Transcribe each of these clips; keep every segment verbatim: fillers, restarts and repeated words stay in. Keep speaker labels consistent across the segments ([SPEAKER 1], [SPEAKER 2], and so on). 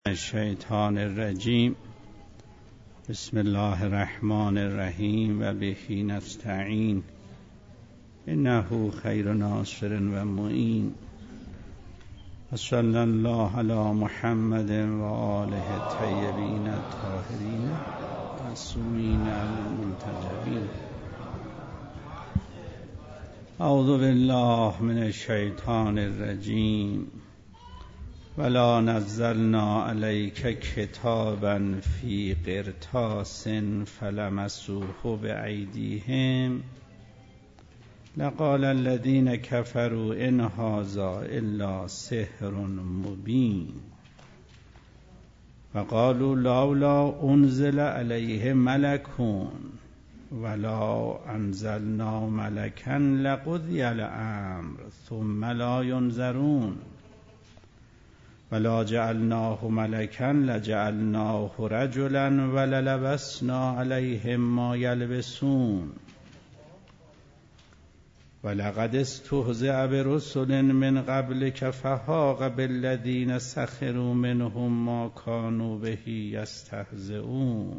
[SPEAKER 1] الشیطان الرجیم. بسم الله الرحمن الرحیم و به نستعین انه خیر ناصر و معین و صلی الله علی محمد و آله الطیبین الطاهرین معصومین المنتجبین. اعوذ بالله من الشیطان الرجیم. ولا نزلنا عليك كتابا في قرطاس فلمسوه بأيديهم لقال الذين كفروا إن هذا إلا سحر مبين وقالوا لولا أنزل عليه ملك ولا أنزلنا ملكا لقضي الأمر ثم لا ينظرون ولا جعلناه ملكا لجعلناه رجلا وللبسنا عليهم ما يلبسون ولقد استهزئ برسل من قبلك فحاق بالذين سخروا منهم ما كانوا به يستهزئون.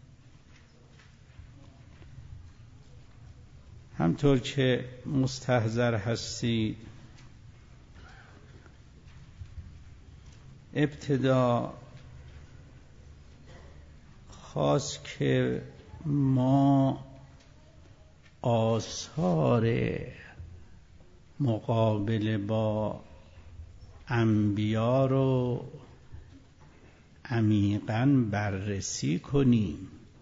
[SPEAKER 1] همطور که مستحضر هستید، ابتدا خواست که ما آثار مقابله با انبیا رو عمیقاً بررسی کنیم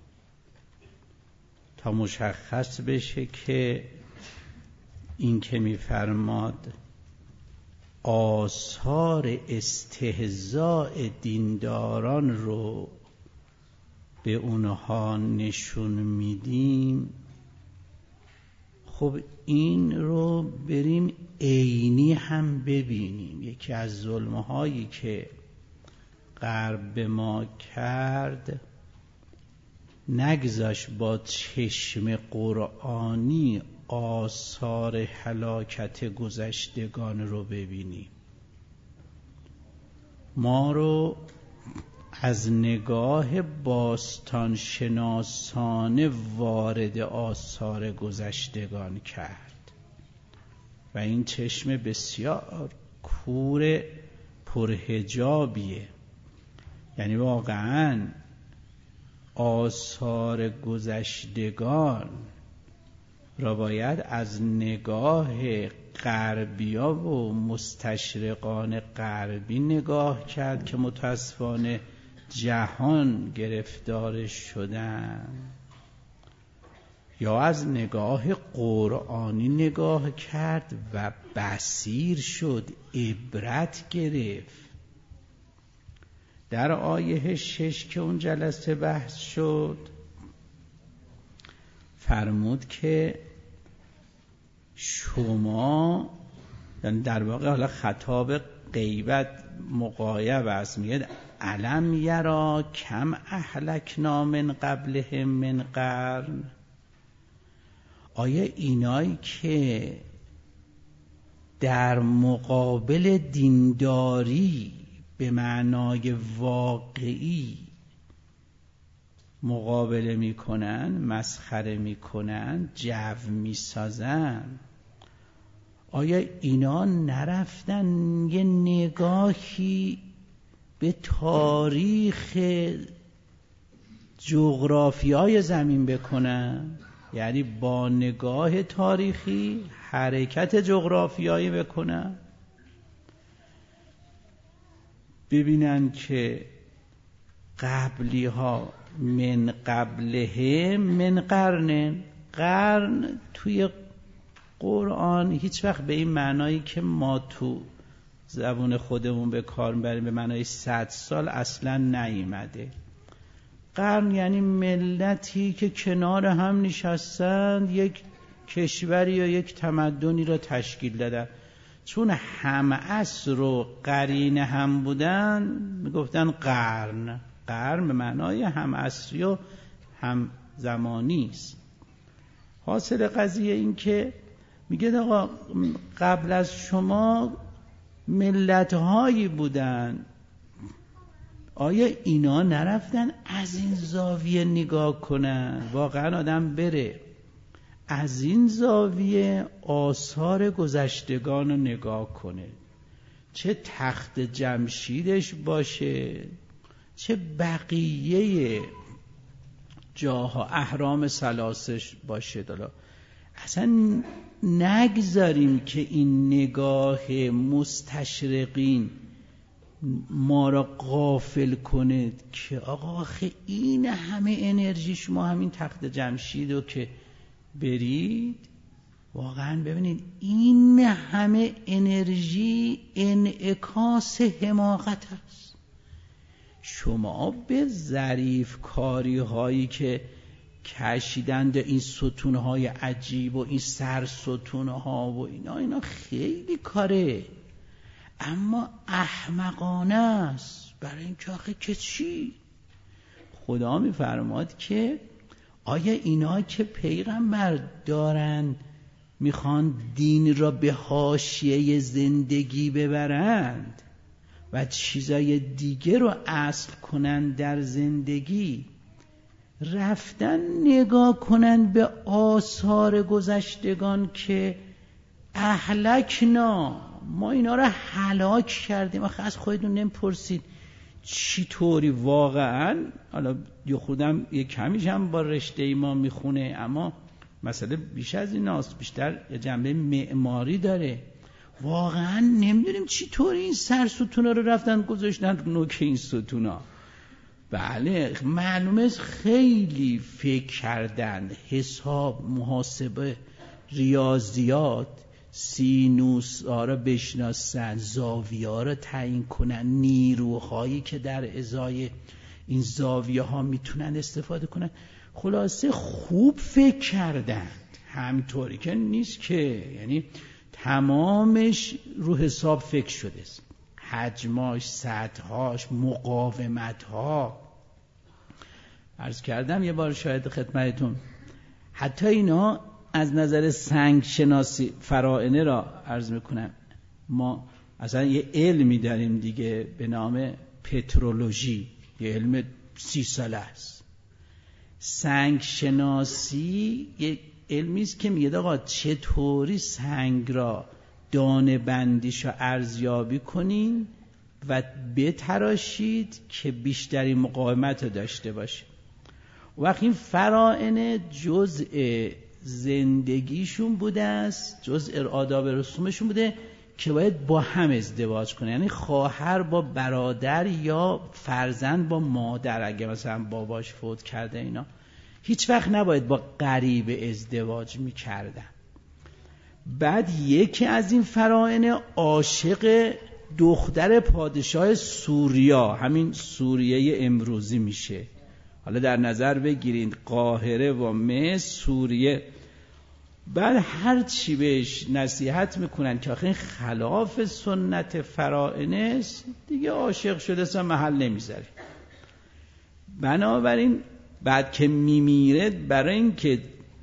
[SPEAKER 1] تا مشخص بشه که این که می‌فرماد آثار استهزاء دینداران رو به اونها نشون میدیم، خب این رو بریم عینی هم ببینیم. یکی از ظلم‌هایی که غرب به ما کرد، نگذاشت با چشم قرآنی آثار هلاکت گذشتگان رو ببینیم. ما رو از نگاه باستان شناسانه وارد آثار گذشتگان کرد و این چشم بسیار کور پرحجابیه. یعنی واقعاً آثار گذشتگان را باید از نگاه غربیا و مستشرقان غربی نگاه کرد که متاسفانه جهان گرفتار شدن، یا از نگاه قرآنی نگاه کرد و بصیر شد، عبرت گرفت. در آیه شش که اون جلسه بحث شد فرمود که شما، در واقع حالا خطاب غیبت مغایب است، میگه الم یرا کم اهلکنا من قبلهم من قرن. آیا اینایی که در مقابل دینداری به معنای واقعی مقابله میکنن، مسخره میکنن، جو میسازن، آیا اینا نرفتن یه نگاهی به تاریخ جغرافیای زمین بکنن؟ یعنی با نگاه تاریخی حرکت جغرافیایی بکنن، ببینن که قبلی ها من قبله من قرن. قرن توی قرآن هیچ وقت به این معنایی که ما تو زبون خودمون به کار میبریم به معنای صد سال اصلا نیامده. قرن یعنی ملتی که کنار هم نشستن، یک کشوری یا یک تمدنی را تشکیل دادن. چون هم عصر و قرین هم بودن میگفتن قرن. قرن به معنای هم عصری و هم زمانی است. حاصل قضیه این که میگه آقا قبل از شما ملت‌هایی بودن آیا اینا نرفتن از این زاویه نگاه کنن؟ واقعا آدم بره از این زاویه آثار گذشتگان رو نگاه کنه، چه تخت جمشیدش باشه، چه بقیه جاها اهرام ثلاثش باشه، دالا اصلا نگذاریم که این نگاه مستشرقین ما را غافل کنه که آقا آخه این همه انرژی شما همین تخت جمشید رو که برید، واقعا ببینید این همه انرژی انعکاس حماقت است. شما به ظریف کاری هایی که کشیدند این ستون های عجیب و این سر ستون ها و اینا اینا خیلی کاره، اما احمقانه است. برای این که آخه که چی؟ خدا میفرماد که آیا اینا که پیغمبر دارن میخوان دین را به حاشیه زندگی ببرند و چیزای دیگه رو اصل کنن در زندگی، رفتن نگاه کنن به آثار گذشتگان که اهلکنا، ما اینا رو هلاک کردیم. آخه از خودتون نمیپرسید چی طوری واقعا؟ حالا یه خودم یه کمیش هم با رشته ما میخونه، اما مسئله بیش از این است، بیشتر جنبه معماری داره. واقعا نمیدونیم چی طوری این سر ستونا رو رفتن گذاشتن نوک این ستونا. بله معلومه خیلی فکر کردن، حساب، محاسبه، ریاضیات، سینوس ها را بشناسن، زاویه ها را تعیین کنن، نیروهایی که در ازای این زاویه ها میتونن استفاده کنن. خلاصه خوب فکر کردن، همطوری که نیست که یعنی تمامش رو حساب فکر شده است، حجماش، سطحاش، مقاومتها. عرض کردم یه بار شاید خدمتتون، حتی اینا از نظر سنگ شناسی فراعنه را عرض میکنم، ما اصلا یه علمی داریم دیگه به نام پترولوژی، یه علم سی ساله است. سنگ شناسی یه علمی است که میگه آقا چطوری سنگ را دانه بندیش و ارزیابی کنین و بتراشید که بیشتری مقاومت رو داشته باشه. وقتی این فراعنه جزء زندگیشون بوده است، جزء آداب رسومشون بوده که باید با هم ازدواج کنه، یعنی خواهر با برادر یا فرزند با مادر، اگه مثلا باباش فوت کرده اینا هیچ وقت نباید با غریبه ازدواج میکردن. بعد یکی از این فراعنه عاشق دختر پادشاه سوریا، همین سوریه امروزی میشه، حالا در نظر بگیرید قاهره و مصر، سوریه. بعد هر چی بهش نصیحت میکنن که آخه خلاف سنت فراعنه است، دیگه عاشق شده اصلا محل نمیذاره. بنابراین بعد که میمیره، برای اینکه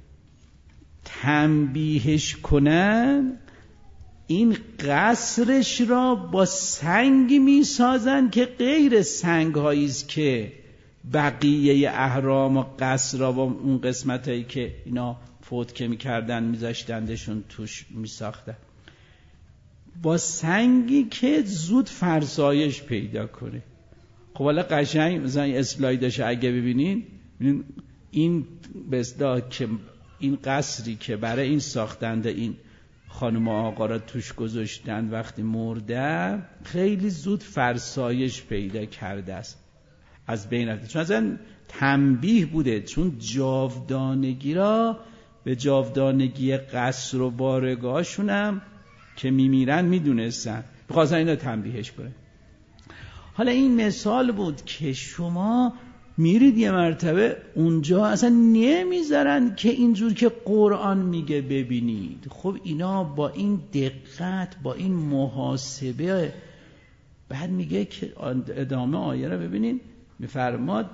[SPEAKER 1] تنبیهش کنن، این قصرش را با سنگ میسازن که غیر سنگ هاییست که بقیه اهرام و قصر را با اون قسمت هایی که اینا فوت که میکردن میذاشتندشون توش میساختن، با سنگی که زود فرسایش پیدا کنه. خب حالا قشنگ مثلا این اسلایدش اگه ببینین، این به اصطلاح که این قصری که برای این ساختنده این خانم و آقا را توش گذاشتن وقتی مرده، خیلی زود فرسایش پیدا کرده است، از بین رفته، چون اصلا تنبیه بوده، چون جاودانگی را به جاودانگی قصر و بارگاهشونم که میمیرن میدونستن، بخواستن اینا تنبیهش کنه. حالا این مثال بود که شما میرید یه مرتبه اونجا اصلا نمیذارن که اینجور که قرآن میگه ببینید. خب اینا با این دقت، با این محاسبه، بعد میگه که ادامه آیه رو ببینید، میفرماد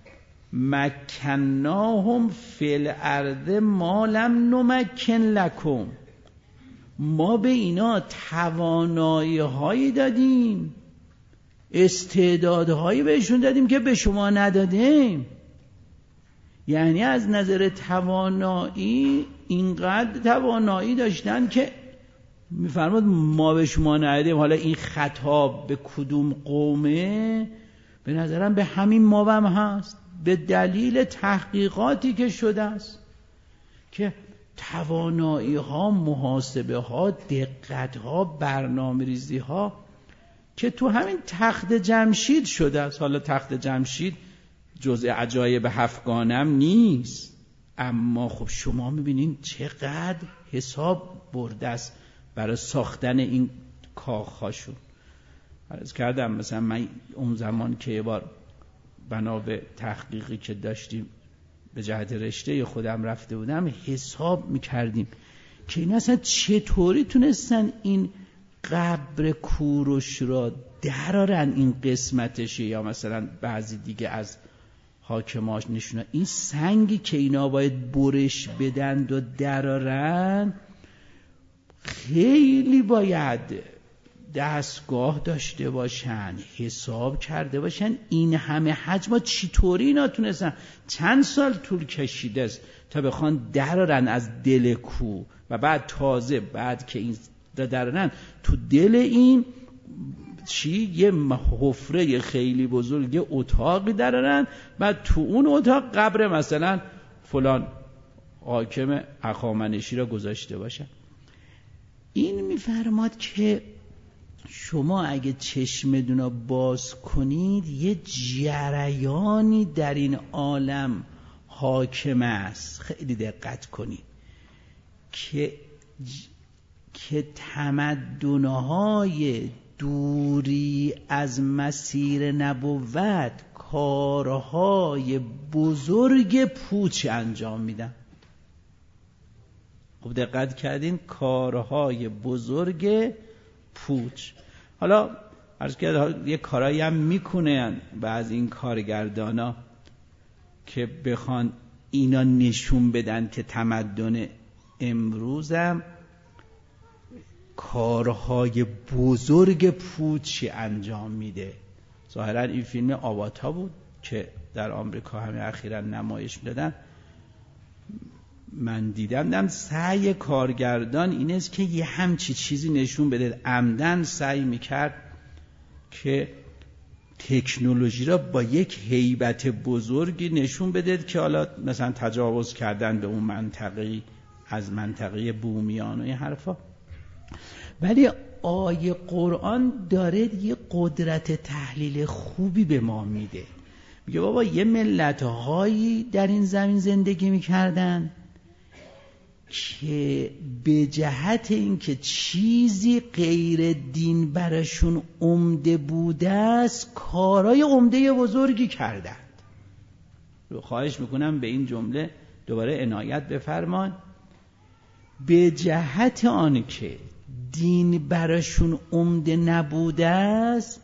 [SPEAKER 1] مکناهم فی الارض ما لم نمکن لکم، ما به اینا توانایی هایی دادیم استعدادهایی بهشون دادیم که به شما ندادیم. یعنی از نظر توانایی اینقدر توانایی داشتن که میفرماد ما به شما ندادیم. حالا این خطاب به کدوم قومه؟ به نظرم به همین ما هم هست، به دلیل تحقیقاتی که شده است که توانایی ها، محاسبه ها، دقت ها، برنامه ریزی ها که تو همین تخت جمشید شده است. حالا تخت جمشید جزء عجایب هفتگانم نیست، اما خب شما میبینین چقدر حساب برده است برای ساختن این کاخهاشون. عرض کردم مثلا من اون زمان که یه بار بنا به تحقیقی که داشتیم به جهت رشته خودم رفته بودم، حساب میکردیم که این اصلا چطوری تونستن این قبر کوروش را درارن این قسمتشه، یا مثلا بعضی دیگه از حاکماش نشونن این سنگی که اینا باید برش بدن و درارن خیلی باید دستگاه داشته باشن، حساب کرده باشن این همه حجم چطوری اینا تونستن. چند سال طول کشیده است تا بخوان درارن از دل کو و بعد تازه بعد که این درارن تو دل این چی یه حفره خیلی بزرگ، یه اتاقی درارن، بعد تو اون اتاق قبر مثلا فلان حاکم هخامنشی را گذاشته باشن. این میفرماد که شما اگه چشمتون رو باز کنید یه جریانی در این عالم حاکم است، خیلی دقت کنید که که تمدن‌های دوری از مسیر نبوت کارهای بزرگ پوچ انجام میدن. خب دقت کردین؟ کارهای بزرگ پوچ. حالا عرض کرد یه کارایی هم میکنن بعض این کارگردانا که بخوان اینا نشون بدن که تمدن امروزم کارهای بزرگ پوچی انجام میده. ظاهرا این فیلم آواتا بود که در آمریکا همه اخیراً نمایش دادن. من دیدم دم سعی کارگردان این است که یه همچی چیزی نشون بده، عمدن سعی میکرد که تکنولوژی را با یک هیبت بزرگی نشون بده که حالا مثلا تجاوز کردن به اون منطقه از منطقه بومیان و این حرفا. ولی آیه قرآن داره یه قدرت تحلیل خوبی به ما میده. میگه بابا یه ملت‌هایی در این زمین زندگی میکردن که به جهت اینکه چیزی غیر دین براشون عمده بوده است کارهای عمده بزرگی کردند. رو خواهش میکنم به این جمله دوباره عنایت بفرمان. به جهت آنکه دین براشون عمده نبوده است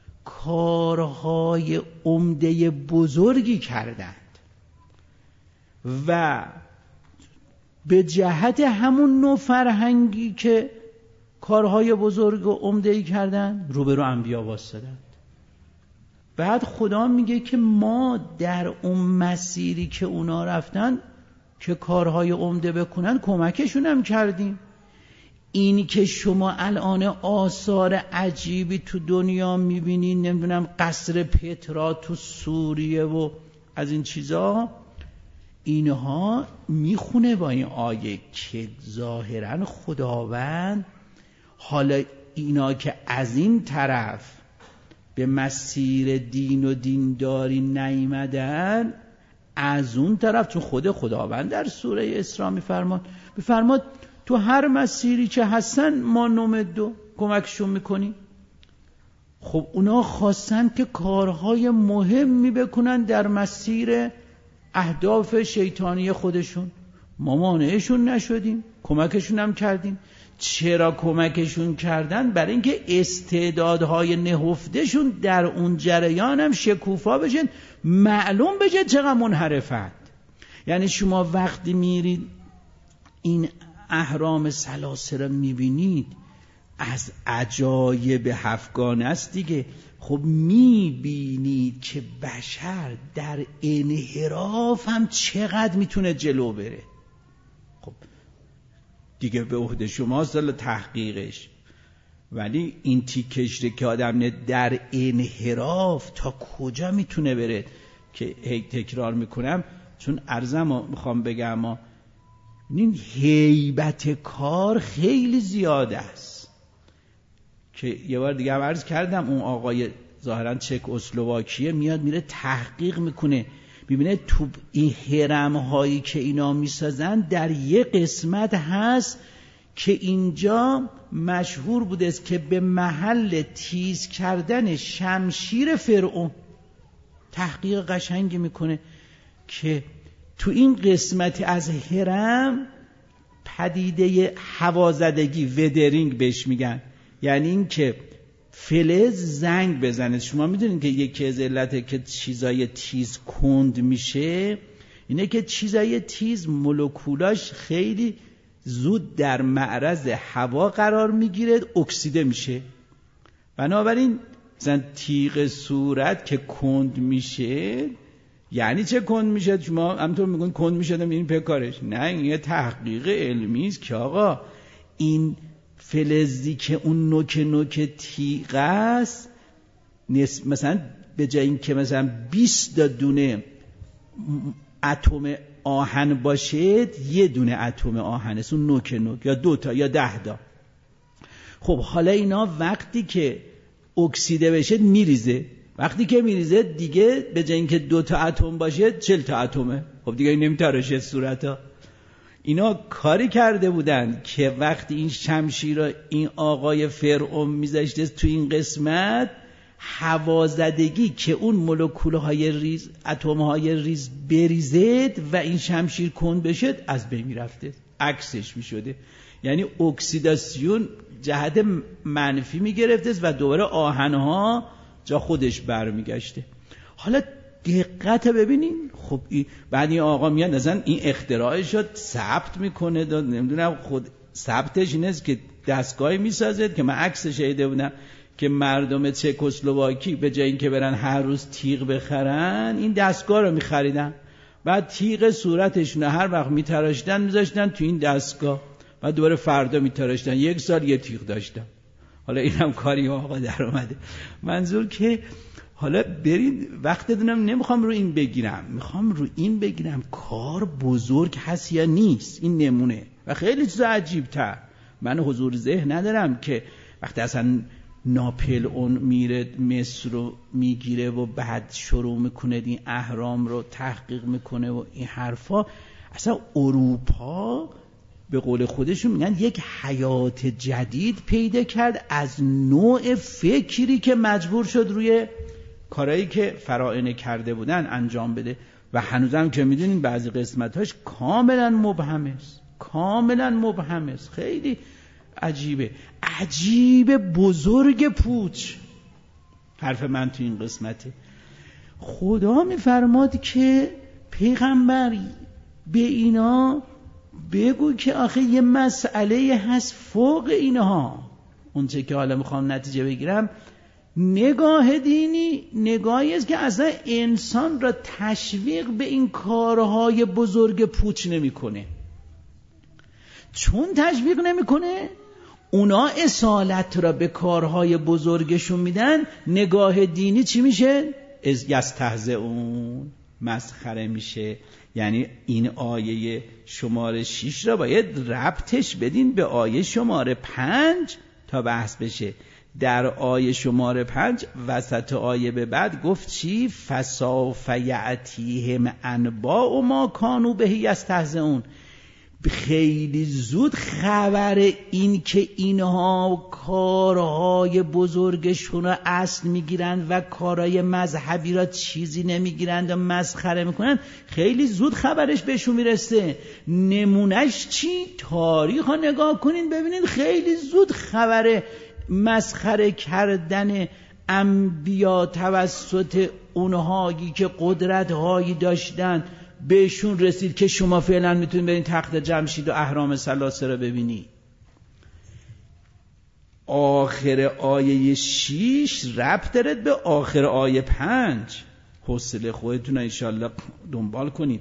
[SPEAKER 1] کارهای عمده بزرگی کردند و به جهت همون نوع فرهنگی که کارهای بزرگ و عمده‌ای کردن روبرو انبیا واسطند. بعد خدا میگه که ما در اون مسیری که اونا رفتن که کارهای عمده بکنن کمکشون هم کردیم. اینی که شما الان آثار عجیبی تو دنیا میبینین، نمیدونم قصر پترا تو سوریه و از این چیزا، اینها میخونه با این آیه که ظاهرا خداوند حالا اینا که از این طرف به مسیر دین و دینداری نیامدن، از اون طرف چون خود خداوند در سوره اسراء میفرماد میفرماد تو هر مسیری که هستن ما نمدو کمکشون میکنیم. خب اونا خواستن که کارهای مهمی بکنن در مسیر اهداف شیطانی خودشون، ما مانعشون نشدیم، کمکشون هم کردیم. چرا کمکشون کردن؟ برای اینکه استعدادهای نهفتهشون در اون جریان هم شکوفا بشن، معلوم بشه چقدر منحرفند. یعنی شما وقتی میرید این اهرام ثلاثه را میبینید از عجایب هفتگانه است دیگه. خب میبینید که بشر در انحراف هم چقدر میتونه جلو بره. خب دیگه به عهده شماست حالا تحقیقش، ولی این تیکش که آدم در انحراف تا کجا میتونه بره که هی تکرار میکنم چون عرضم میخوام بگم ما این هیبت کار خیلی زیاده است که یه بار دیگه هم عرض کردم اون آقای ظاهرا چک اسلواکیه میاد میره تحقیق میکنه، ببینه تو این هرم هایی که اینا میسازن در یه قسمت هست که اینجا مشهور بوده است که به محل تیز کردن شمشیر فرعون. تحقیق قشنگی میکنه که تو این قسمت از هرم پدیده هوازدگی ودرینگ بهش میگن، یعنی این که فلز زنگ بزنه. شما میدونید که یکی از علته که چیزای تیز کند میشه اینه که چیزای تیز مولکولاش خیلی زود در معرض هوا قرار میگیره، اکسیده میشه. بنابراین مثلا تیغ صورت که کند میشه، یعنی چه کند میشه؟ شما همونطور میگن کند میشه این پکارش. نه، این یه تحقیق علمی است که آقا این فلزی که اون نوک نوک تیغ است مثلا به جای این که مثلا بیست تا دونه اتم آهن باشه یه دونه اتم آهن است اون نوک نوک، یا دو تا یا ده تا. خب حالا اینا وقتی که اکسیده بشه میریزه، وقتی که میریزه دیگه به جای اینکه دو تا اتم باشه چل تا اتمه. خب دیگه نمیتراشه صورتا. اینا کاری کرده بودن که وقتی این شمشیر را این آقای فرعون میذاشته تو این قسمت، هوازدگی که اون مولکول‌های ریز اتم‌های ریز بریزد و این شمشیر کند بشه از بین میرفته، عکسش میشده. یعنی اکسیداسیون جهت منفی میگرفته و دوباره آهن‌ها جا خودش برمیگشته. حالا دقت ببینین. خب بعد این آقا میاد مثلا این اختراعش شد ثبت میکنه، نمیدونم خود ثبتش اینه که دستگاهی میسازد که من عکسش دیده بودم که مردم چکسلواکی به جای اینکه برن هر روز تیغ بخرن این دستگاه رو میخریدن، بعد تیغ صورتشون هر وقت میتراشتن میذاشتن تو این دستگاه، بعد دوباره فردا میتراشتن، یک سال یه تیغ داشتن. حالا اینم کاری آقا در اومده. منظور که حالا برید وقت دونم نمیخوام رو این بگیرم، میخوام رو این بگیرم کار بزرگ هست یا نیست. این نمونه و خیلی چیز عجیب تر. من حضور ذهن ندارم که وقتی اصلا ناپل اون میره مصر رو میگیره و بعد شروع میکنه این اهرام رو تحقیق میکنه و این حرفا، اصلا اروپا به قول خودشون میگن یک حیات جدید پیدا کرد از نوع فکری که مجبور شد روی کارهایی که فراعنه کرده بودن انجام بده و هنوزم که میدونین بعضی قسمتاش کاملا مبهم است، کاملا مبهم است. خیلی عجیبه، عجیب بزرگ پوچ. حرف من تو این قسمته. خدا میفرماد که پیغمبر به اینا بگو که آخه یه مسئله هست فوق اینها. اونچه که حالا میخوام نتیجه بگیرم، نگاه دینی نگاهی است که اصلا انسان را تشویق به این کارهای بزرگ پوچ نمیکنه. چون تشویق نمیکنه، اونا اصالت را به کارهای بزرگشون میدن. نگاه دینی چی میشه؟ از یستهزئون، مسخره میشه. یعنی این آیه شماره شش را باید ربطش بدین به آیه شماره پنج تا بحث بشه. در آیه شماره پنج وسط آیه به بعد گفت چی؟ فسوف یأتیهم انباء ما کانوا به یستهزئون. خیلی زود خبر این که اینها کارهای بزرگشون را اصل میگیرن و کارهای مذهبی را چیزی نمیگیرند و مسخره میکنن، خیلی زود خبرش بهشون میرسه. نمونش چی؟ تاریخ ها نگاه کنین ببینین خیلی زود خبر مسخره کردن انبیا توسط اونهایی که قدرت هایی داشتن بهشون رسید که شما فعلا میتونید برین تخت جمشید و اهرام ثلاثه رو ببینی. آخر آیه شیش ربط داره به آخر آیه پنج. حوصله خودتون انشالله دنبال کنید.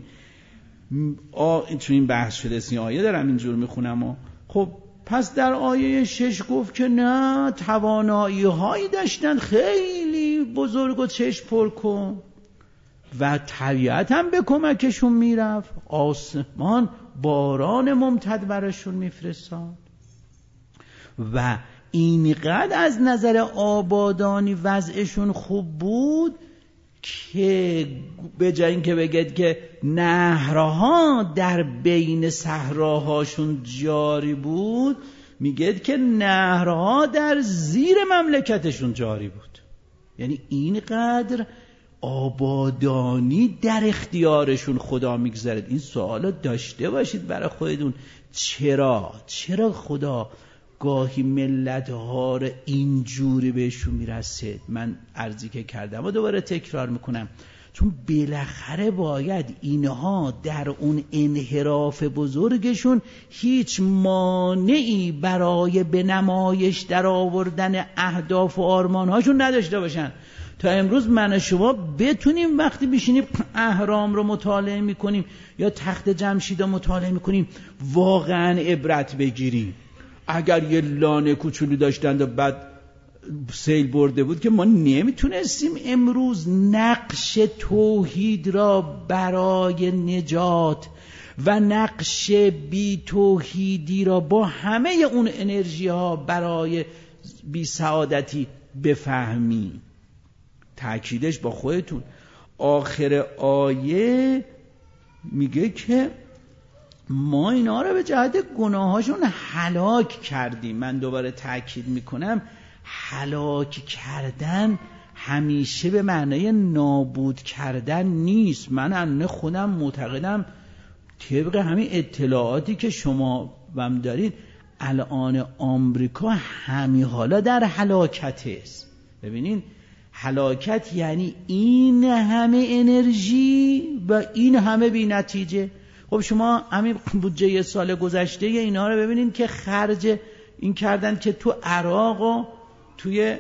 [SPEAKER 1] آ... چون این بحث شده است این آیه دارم اینجور میخونم و خب پس در آیه شش گفت که نه، توانایی هایی داشتن خیلی بزرگ و چشم پر کن و طبیعت هم به کمکشون میرفت، آسمان باران ممتد برشون میفرستاد و اینقدر از نظر آبادانی وضعشون خوب بود که به جای اینکه بگید که نهرها در بین صحراهاشون جاری بود، میگید که نهرها در زیر مملکتشون جاری بود. یعنی اینقدر آبادانی در اختیارشون خدا میگذارد. این سوالو داشته باشید برای خودتون، چرا چرا خدا گاهی ملت‌ها رو اینجوری بهشون میرسید؟ من عرضی که کردم و دوباره تکرار میکنم، چون بالاخره باید اینها در اون انحراف بزرگشون هیچ مانعی برای به نمایش در آوردن اهداف و آرمانهاشون نداشته باشن تا امروز من و شما بتونیم وقتی بشینیم اهرام رو مطالعه میکنیم یا تخت جمشید رو مطالعه میکنیم واقعا عبرت بگیریم. اگر یه لانه کوچولو داشتند و بعد سیل برده بود که ما نمیتونستیم امروز نقش توحید را برای نجات و نقش بی توحیدی را با همه اون انرژی ها برای بی سعادتی بفهمیم. تأکیدش با خودتون آخر آیه میگه که ما اینا رو به جهت گناهاشون هلاک کردیم. من دوباره تأکید میکنم هلاک کردن همیشه به معنای نابود کردن نیست. من انه خودم معتقدم طبق همین اطلاعاتی که شما هم دارید الان آمریکا همین حالا در هلاکت است. ببینین هلاکت یعنی این همه انرژی و این همه بی نتیجه. خب شما همین بودجه سال گذشته اینا رو ببینین که خرج این کردن که تو عراق و توی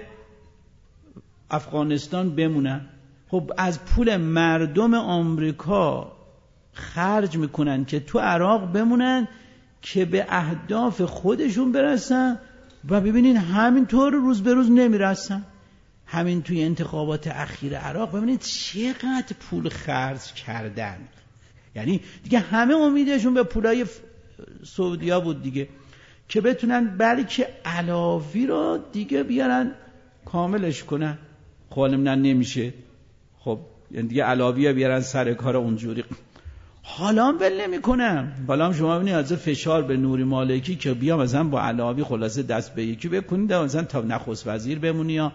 [SPEAKER 1] افغانستان بمونن. خب از پول مردم آمریکا خرج میکنن که تو عراق بمونن که به اهداف خودشون برسن و ببینین همینطور روز به روز نمیرسن. همین توی انتخابات اخیر عراق ببینید چقدر پول خرج کردن. یعنی دیگه همه امیدشون به پولای سعودیا بود دیگه که بتونن بلکه علاوی رو دیگه بیارن کاملش کنن. خالمنا نمیشه. خب یعنی دیگه علاوی ها بیارن سر کار اونجوری. حالا هم ول نمی کنم. حالا هم شما ببینید از فشار به نوری مالکی که بیا مثلا با علاوی خلاصه دست به یکی بکنید مثلا تا نخست وزیر بمونی یا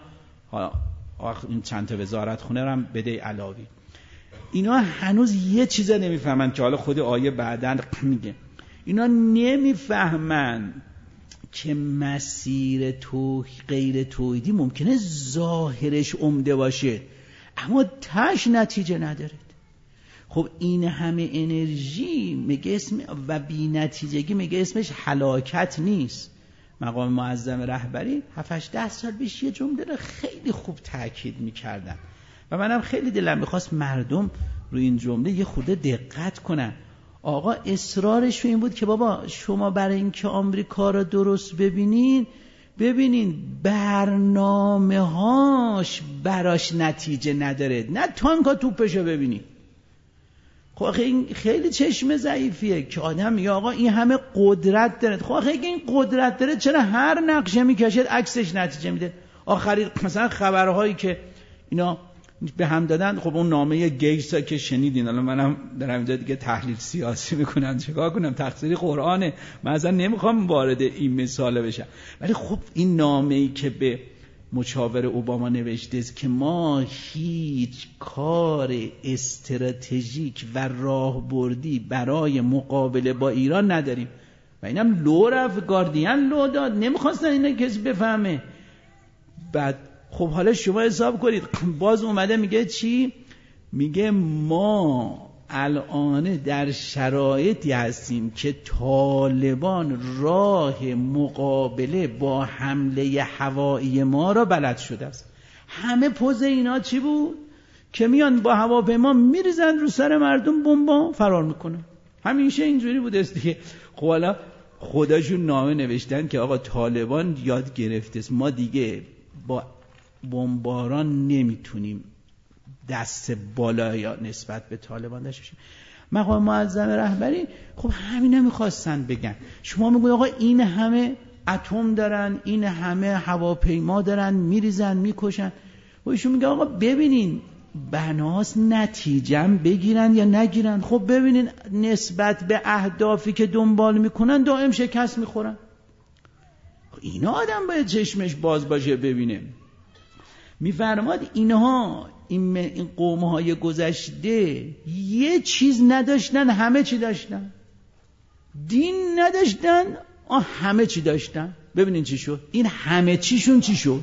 [SPEAKER 1] این چند تا وزارت خونه رو هم بده علاوی. اینا هنوز یه چیز نمیفهمن که حالا خود آیه بعدن میگه. اینا نمیفهمن که مسیر تو غیر توحیدی ممکنه ظاهرش عمده باشه اما تاش نتیجه نداره. خب این همه انرژی میگه اسم و بی نتیجگی میگه اسمش هلاکت نیست. مقام معظم رهبری هفت هشت ده سال پیش یه جمله رو خیلی خوب تاکید میکردن و منم خیلی دلم میخواست مردم روی این جمله یه خورده دقت کنن. آقا اصرارش این بود که بابا شما برای اینکه آمریکا رو درست ببینین ببینین برنامه هاش براش نتیجه نداره، نه تانکا توپشو ببینین. خب این خیلی چشم ضعیفیه که آدم میگه آقا این همه قدرت داره. خب اگه این قدرت داره چرا هر نقشه میکشد عکسش نتیجه میده؟ آخری مثلا خبرهایی که اینا به هم دادن، خب اون نامه گیتس که شنیدین، الان منم دارم اینجا دیگه تحلیل سیاسی میکنم، چیکار کنم؟ تقصیر قرآنه، من اصلا نمیخوام وارد این مثال بشم. ولی خب این نامه‌ای که به مشاور اوباما نوشته است که ما هیچ کار استراتژیک و راهبردی برای مقابله با ایران نداریم و اینم لو رفت، گاردین لو داد، نمیخواستن اینا کسی بفهمه. بعد خب حالا شما حساب کنید، باز اومده میگه چی؟ میگه ما الان در شرایطی هستیم که طالبان راه مقابله با حمله هوایی ما را بلد شده است. همه پوز اینا چی بود؟ که میان با هواپیما میریزن رو سر مردم، بمبا فرار میکنن. همیشه اینجوری بوده است دیگه. خب حالا خودشون نامه نوشتن که آقا طالبان یاد گرفته است، ما دیگه با بمباران نمیتونیم دست بالا یا نسبت به طالبان داشته باشیم. مقام معظم رهبری خب همینا میخواستن بگن. شما میگوید آقا این همه اتم دارن، این همه هواپیما دارن، میریزن میکشن. و ایشون میگه آقا ببینین بناس نتیجم بگیرن یا نگیرن. خب ببینین نسبت به اهدافی که دنبال میکنن دائم شکست میخورن. اینا آدم باید چشمش باز باشه ببینه. میفرماد اینها این, این قوم‌های گذشته یه چیز نداشتن، همه چی داشتن. دین نداشتن، آه همه چی داشتن. ببینین چی شد؟ این همه چیشون چی شد؟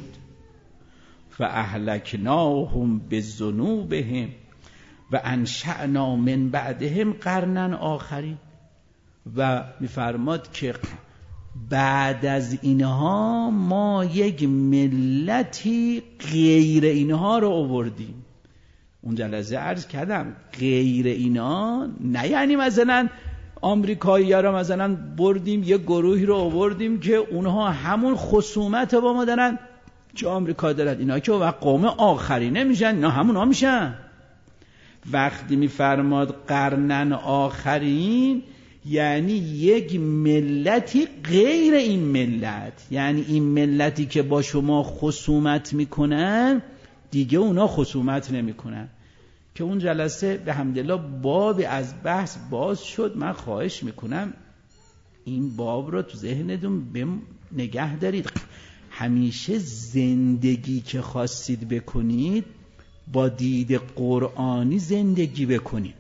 [SPEAKER 1] فاهلکناهم بذنوبهم و انشأنا من بعدهم قرنا آخرین. و میفرماد که بعد از اینها ما یک ملتی غیر اینها رو آوردیم. اون جلسه عرض کردم غیر اینا نه یعنی مثلا آمریکایی‌ها رو مثلا بردیم یه گروهی رو آوردیم که اونها همون خصومت با ما دارن که آمریکا دارد. اینا که وقت قوم آخرینه میشن، اینا همون ها میشن. وقتی میفرماد قرنن آخرین یعنی یک ملتی غیر این ملت، یعنی این ملتی که با شما خصومت میکنن دیگه اونا خصومت نمیکنن. که اون جلسه به حمدالله بابی از بحث باز شد. من خواهش میکنم این باب رو تو ذهنتون نگه دارید. همیشه زندگی که خواستید بکنید با دید قرآنی زندگی بکنید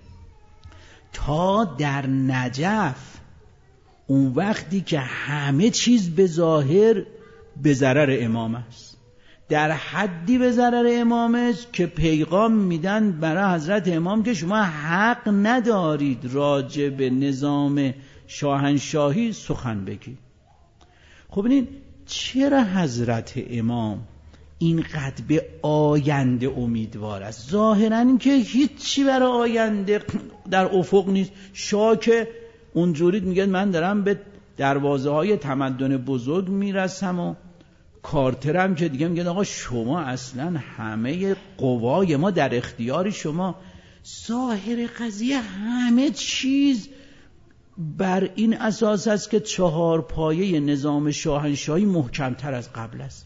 [SPEAKER 1] تا در نجف اون وقتی که همه چیز به ظاهر به ضرر امام است، در حدی به ضرر امام است که پیغام میدن برای حضرت امام که شما حق ندارید راجع به نظام شاهنشاهی سخن بگید. خب این چرا حضرت امام اینقدر به آینده امیدوار است؟ ظاهراً این که هیچی برای آینده در افق نیست. شاه که اونجوری میگه من دارم به دروازه های تمدن بزرگ میرسم و کارترم که دیگه میگه آقا شما اصلا همه قوای ما در اختیار شما. ظاهر قضیه همه چیز بر این اساس است که چهار پایه نظام شاهنشاهی محکمتر از قبل است.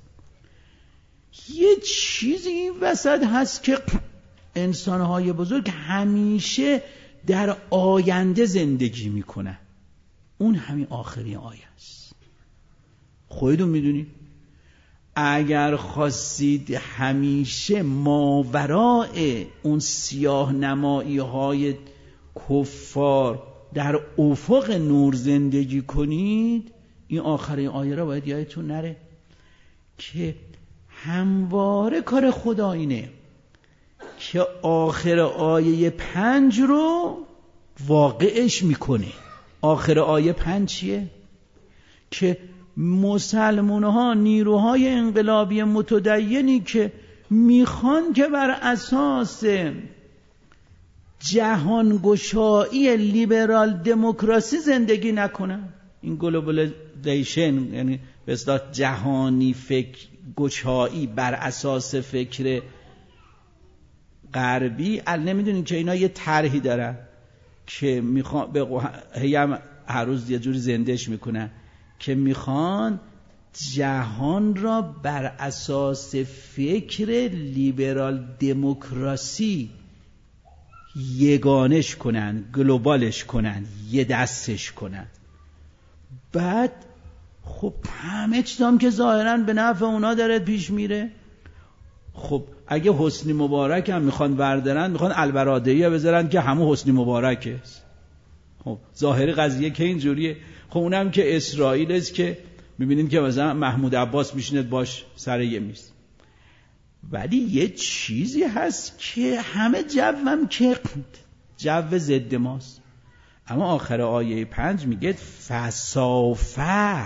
[SPEAKER 1] یه چیزی این وسط هست که انسانهای بزرگ همیشه در آینده زندگی میکنن. اون همین آخری آیه است. خودتون میدونید اگر خواستید همیشه ماورای اون سیاه نمایی های کفار در افق نور زندگی کنید، این آخرین آیه را باید یادتون نره که همواره کار خدا اینه که آخر آیه پنج رو واقعش میکنه. آخر آیه پنج چیه؟ که مسلمان ها، نیروهای انقلابی متدینی که میخوان که بر اساس جهانگشایی لیبرال دموکراسی زندگی نکنن. این گلوبالیزیشن یعنی به اصطلاح جهانی فکر گشایی بر اساس فکر غربی. ال نمیدونین که اینا یه طرحی دارن که میخوان به هم هر روز یه جوری زندهش میکنن که میخوان جهان را بر اساس فکر لیبرال دموکراسی یگانش کنن، گلوبالش کنن، یه دستش کنن. بعد خب همه چیزام که ظاهراً به نفع اونا داره پیش میره. خب اگه حسنی مبارک هم میخوان بردارن، میخوان البرادعی بذارن که همون حسنی مبارک است. خب ظاهری قضیه که اینجوریه. خب اونم که اسرائیل است که میبینید که مثلا محمود عباس میشیند باش سر یه میز. ولی یه چیزی هست که همه جوم که جو ضد ماست. اما آخر آیه پنج میگه فسافه.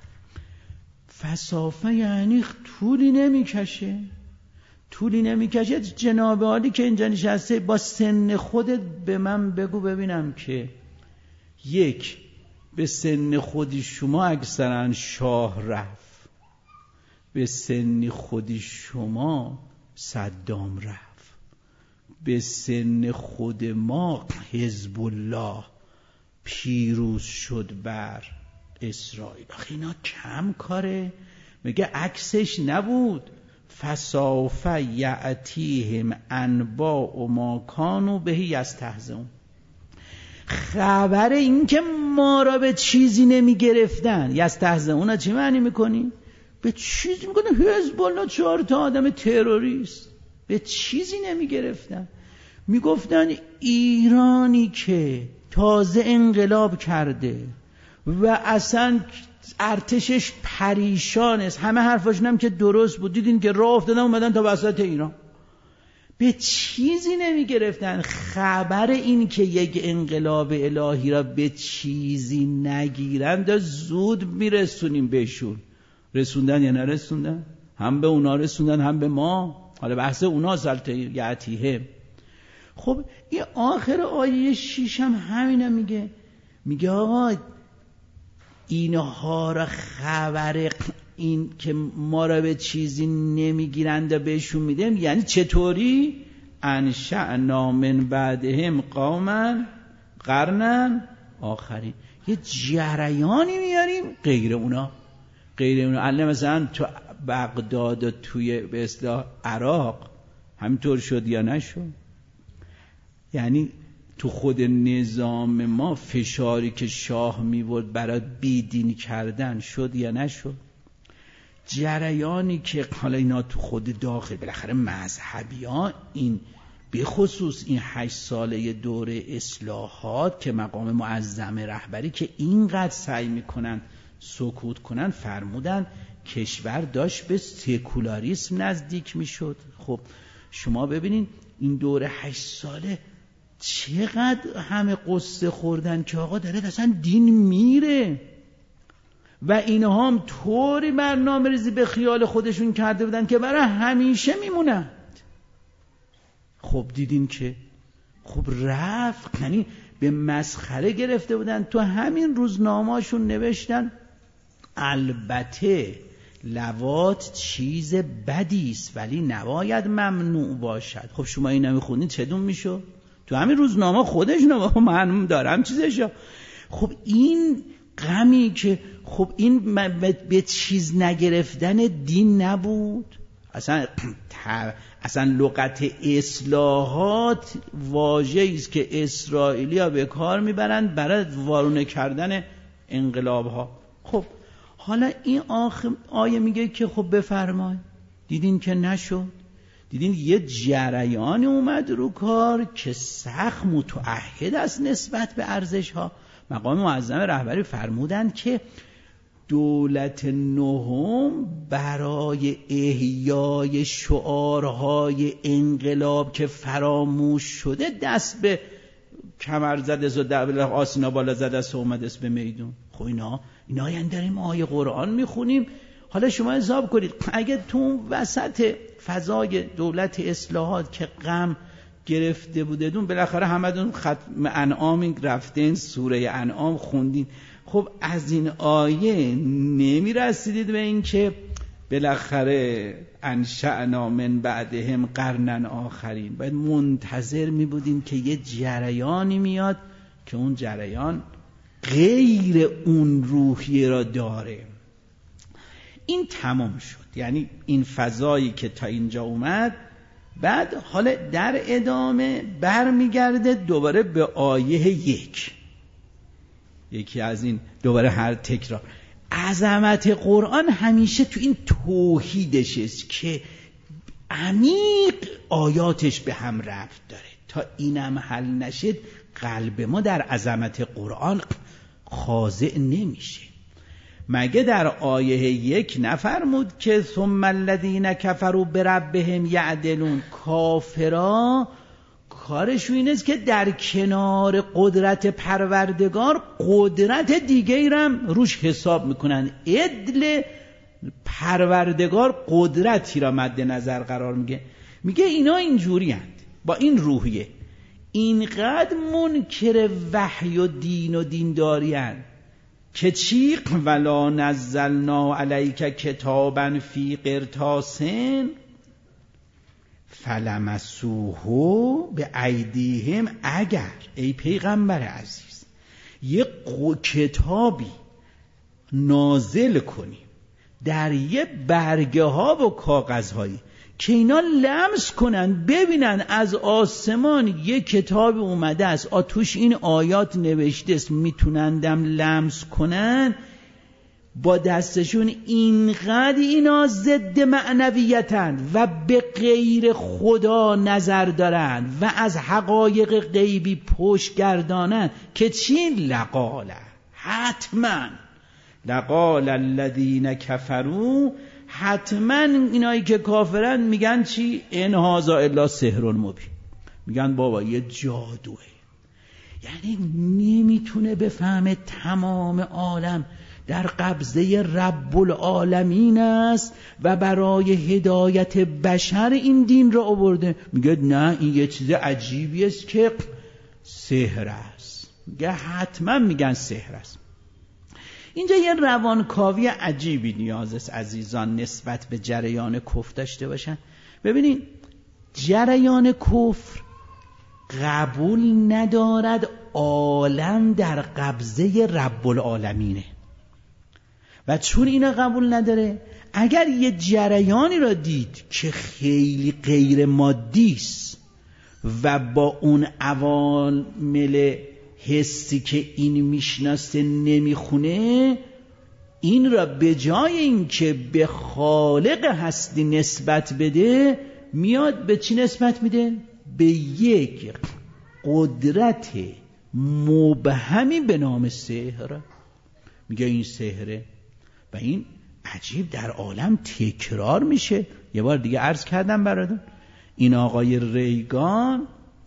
[SPEAKER 1] فسافه یعنی طولی نمیکشه، طولی نمیکشه. جناب عالی که اینجا نشسته با سن خودت به من بگو ببینم که یک به سن خودی شما اکثرا شاه رفت، به سن خودی شما صدام رفت، به سن خود ما حزب الله پیروز شد بر اسرائیل. آخه اینا کم کاره؟ میگه عکسش نبود. فسوف یأتیهم انباء ما کانوا به یستهزئون. خبر این که ما را به چیزی نمی گرفتن. یستهزئون چی معنی میکنی؟ به چیزی میکنه. حزب الله چهار تا آدم تروریست به چیزی نمی گرفتن. میگفتن ایرانی که تازه انقلاب کرده و اصلا ارتشش پریشان است، همه حرفاشون هم که درست بود، دیدین که راه افتادن اومدن تا وسط ایران، به چیزی نمی گرفتن. خبر این که یک انقلاب الهی را به چیزی نگیرند زود میرسونیم بهشون. رسوندن یا نرسوندن؟ هم به اونا رسوندن هم به ما. حالا بحث اونا سلطه یعتیه. خب این آخر آیه شیش هم همینه میگه. میگه آقا اینها را خبر این که ما را به چیزی نمیگیرند بهشون میدیم. یعنی چطوری؟ انشأنا من بعدهم قوما قرنا آخرین. یه جریانی میاریم غیر اونا، غیر اونا. الان مثلا تو بغداد و توی به اصطلاح عراق همینطور شد یا نشد؟ یعنی تو خود نظام ما فشاری که شاه میورد برای بیدین کردن شد یا نشد؟ جریانی که حالا اینا تو خود داخل بالاخره مذهبی ها این به خصوص این هشت ساله دوره اصلاحات که مقام معظم رهبری که اینقدر سعی میکنن سکوت کنن، فرمودن کشور داشت به سکولاریسم نزدیک میشد. خب شما ببینین این دوره هشت ساله چقدر همه قصه خوردن که آقا داره اصلا دین میره و اینها هم طوری برنامه ریزی به خیال خودشون کرده بودن که برای همیشه میمونند. خب دیدین که خب رفت، یعنی به مسخره گرفته بودن. تو همین روزنامه‌شون نوشتن البته لواط چیز بدی است ولی نباید ممنوع باشد. خب شما این نمیخونید چدوم میشد؟ تو همین روزنامه خودش نبا من دارم چیزشو. خب این غمی که خب این به چیز نگرفتن دین نبود. اصلا اصلا لغت اصلاحات واژه‌ای است که اسرائیلی‌ها به کار میبرند برای وارونه کردن انقلاب ها. خب حالا این آخر آیه میگه که خب بفرمایید. دیدین که نشد؟ دیدین یه جریانی اومد رو کار که سخت متعهد است نسبت به ارزش ها. مقام معظم رهبری فرمودن که دولت نهم برای احیای شعارهای انقلاب که فراموش شده دست به کمر زده و دبل آسینا بالا زده است و اومده است به میدون. خب اینا اینا یعنی داریم آیه قرآن میخونیم. حالا شما حساب کنید اگه تو وسط فضای دولت اصلاحات که غم گرفته بودتون بالاخره همتون ختم انعام رفتین، سوره انعام خوندین، خب از این آیه نمی رسیدید به این که بالاخره انشأنا من بعدهم قرنا آخرین. باید منتظر می بودین که یه جریانی میاد که اون جریان غیر اون روحیه را داره. این تمام شد، یعنی این فضایی که تا اینجا اومد. بعد حالا در ادامه برمیگرده دوباره به آیه یک. یکی از این دوباره هر تکرار عظمت قرآن همیشه تو این توحیدش است که عمیق آیاتش به هم ربط داره. تا اینم حل نشد قلب ما در عظمت قرآن خاضع نمیشه. مگه در آیه یک نفرمود که ثم الذین کفروا بربهم یعدلون؟ کافرا کارشون این است که در کنار قدرت پروردگار قدرت دیگه هم روش حساب میکنن. عدل پروردگار قدرتی را مد نظر قرار میگه. میگه اینا اینجوری هستند با این روحیه، اینقدر منکر وحی و دین و دینداری هستند که چی؟ ولا نزلنا علیک کتابا فی قرطاس فلمسوه به ایدیهم. اگر ای پیغمبر عزیز یه کتابی نازل کنی در یه برگه ها و کاغذهایی که اینا لمس کنن، ببینن از آسمان یه کتاب اومده است توش این آیات نوشته است، میتونندم لمس کنن، با دستشون اینقدر اینا ضد معنویتن و به غیر خدا نظر دارن و از حقایق غیبی پشت گردانن که چی؟ لقاله، حتما لقال الذین کفروا، حتما اینایی که کافرن میگن چی؟ ان هذا الا سحر مبین. میگن بابا یه جادوه. یعنی نمیتونه بفهمه تمام عالم در قبضه رب العالمین است و برای هدایت بشر این دین را آورده. میگه نه این یه چیز عجیبی است که سحر است. میگه حتما میگن سحر است. اینجا یه روانکاوی عجیبی نیاز است عزیزان نسبت به جریان کفر داشته باشن. ببینید جریان کفر قبول ندارد عالم در قبضه رب العالمینه و چون اینا قبول نداره، اگر یه جریانی را دید که خیلی غیر مادی است و با اون عوامل حسی که این میشناسه نمیخونه، این را به جای این که به خالق هستی نسبت بده، میاد به چی نسبت میده؟ به یک قدرت مبهمی به نام سحر. میگه این سحره و این عجیب در عالم تکرار میشه. یه بار دیگه عرض کردم براتون، این آقای ریگان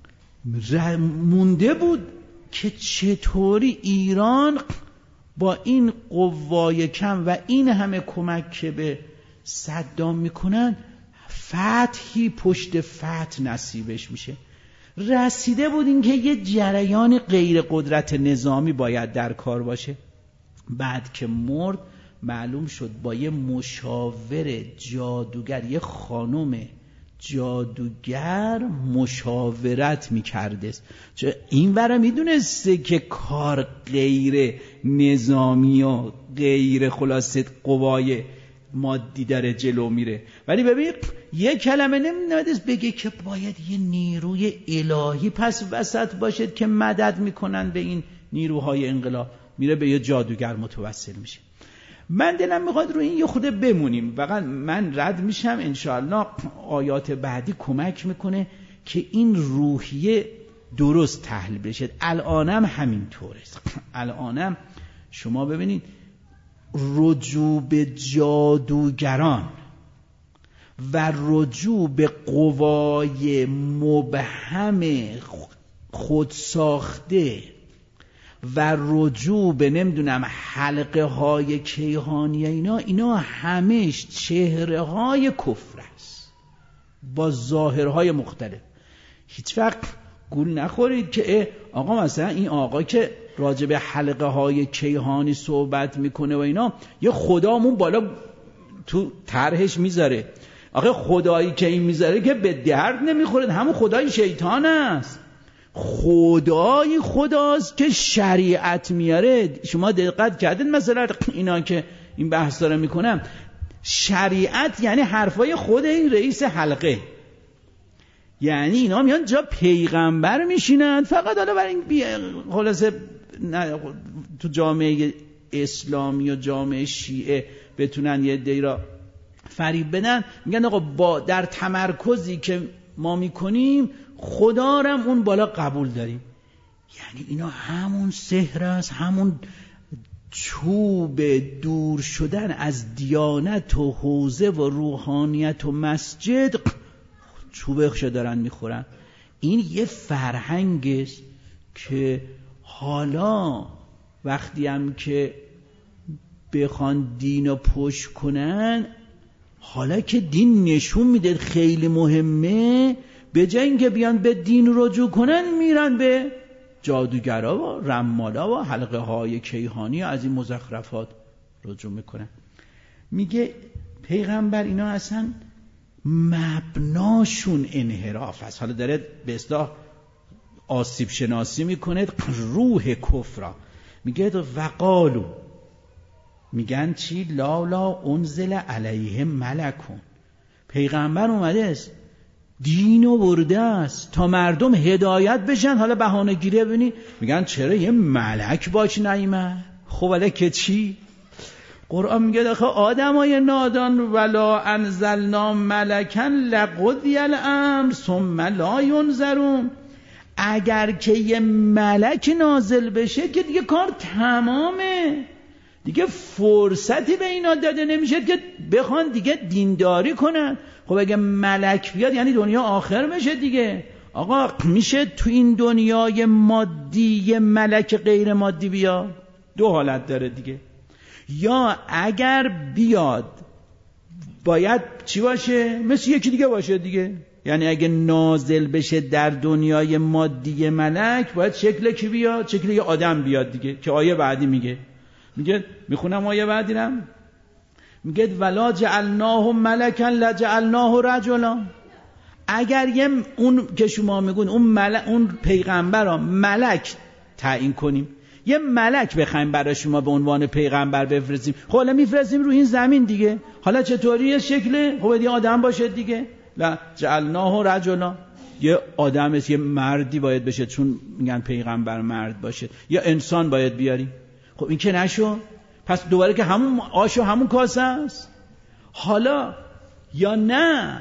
[SPEAKER 1] مونده بود که چطوری ایران با این قوای کم و این همه کمک که به صدام میکنن فتحی پشت فتح نصیبش میشه. رسیده بود این که یه جریان غیر قدرت نظامی باید در کار باشه. بعد که مرد معلوم شد با یه مشاور جادوگر، یه خانم جادوگر مشاورت میکرده، چون این ورا میدونسته که کار غیر نظامی و غیر خلاصه قوای مادی داره جلو میره. ولی ببین یه کلمه نمیدونست بگه که باید یه نیروی الهی پس وسط باشد که مدد میکنن به این نیروهای انقلاب، میره به یه جادوگر متوسل میشه. من دلم میخواد رو این یه خود بمونیم، فقط من رد میشم انشاءالله آیات بعدی کمک میکنه که این روحیه درست تحلیل بشه. الانم همینطوره. الانم شما ببینید رجوع به جادوگران و رجوع به قوای مبهم خودساخته و رجوع به نمیدونم حلقه های کیهانی اینا اینا همش چهره های کفر است با ظاهرهای مختلف. هیچ وقت گول نخورید که آقا مثلا این آقا که راجع به حلقه های کیهانی صحبت میکنه و اینا یه خدامون بالا تو طرحش میذاره. آخه خدایی که این میذاره که به درد نمیخوره، همون خدای شیطان است. خدای خداست که شریعت میاره. شما دقت کردید مثلا اینا که این بحثا رو میکنم، شریعت یعنی حرفای خود این رئیس حلقه، یعنی اینا میان جا پیغمبر میشینن فقط حالا برای این خلاصه تو جامعه اسلامی و جامعه شیعه بتونن یه دی را فریب بدن. میگن آقا با در تمرکزی که ما میکنیم خدا رم اون بالا قبول داریم. یعنی اینا همون سحر است، همون چوب دور شدن از دیانت و حوزه و روحانیت و مسجد چوبخشو دارن میخورن. این یه فرهنگ است که حالا وقتی هم که بخوان دین رو پشت کنن، حالا که دین نشون میده خیلی مهمه، به جای اینکه بیان به دین رجوع کنن میرن به جادوگرا و رمالا و حلقه های کیهانی و از این مزخرفات رجوع میکنن. میگه پیغمبر اینا اصلا مبناشون انحراف است. حالا داره به اصطلاح آسیب شناسی میکنه روح کفر را. میگه وقالو، میگن چی؟ لالا انزل علیه ملکون، پیغمبر اومده است دینو برده است تا مردم هدایت بشن. حالا بهانه گیری ببینی میگن چرا یه ملک باش نیامد؟ خب ولی که چی؟ قرآن میگه داخل آدمای نادان ولا انزلنا ملکا لقضی الامر ثم لا ینظرون. اگر که یه ملک نازل بشه که دیگه کار تمامه، دیگه فرصتی به اینا داده نمیشه که بخوان دیگه دینداری کنن. خب اگه ملک بیاد یعنی دنیا آخر بشه دیگه. آقا میشه تو این دنیای مادی یه ملک غیر مادی بیاد؟ دو حالت داره دیگه. یا اگر بیاد باید چی باشه؟ مثل یکی دیگه باشه دیگه. یعنی اگه نازل بشه در دنیای مادی ملک، باید شکل کی بیاد؟ شکل یه آدم بیاد دیگه، که آیه بعدی میگه میگه میخونم آیه بعدی رم میگه ولا جعلناه ملکا لجعلناه رجلا. اگر یه اون که شما میگون اون ملک، اون پیغمبر را ملک تعیین کنیم، یه ملک بخوایم برای شما به عنوان پیغمبر بفرستیم، خب حالا میفرستیم رو این زمین دیگه. حالا چطوری شکله؟ خب یه آدم باشه دیگه. لا جعلناه رجلا، یه آدم است، یه مردی باید بشه، چون میگن پیغمبر مرد باشه. یا انسان باید بیاریم. خب این که نشو، پس دوباره که همون آش و همون کاسه است. حالا یا نه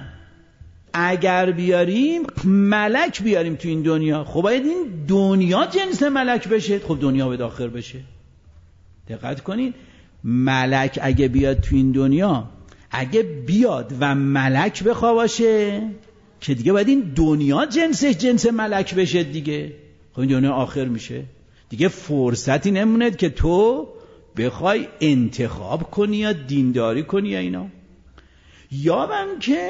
[SPEAKER 1] اگر بیاریم ملک بیاریم تو این دنیا، خب باید این دنیا جنس ملک بشه. خب دنیا به داخل بشه. دقت کنین، ملک اگه بیاد تو این دنیا، اگه بیاد و ملک بخوا باشه که دیگه باید این دنیا جنسش جنس ملک بشه دیگه. خب این دنیا آخر میشه دیگه. فرصتی نمونه که تو بخوای انتخاب کنی یا دینداری کنی یا اینا. یا هم که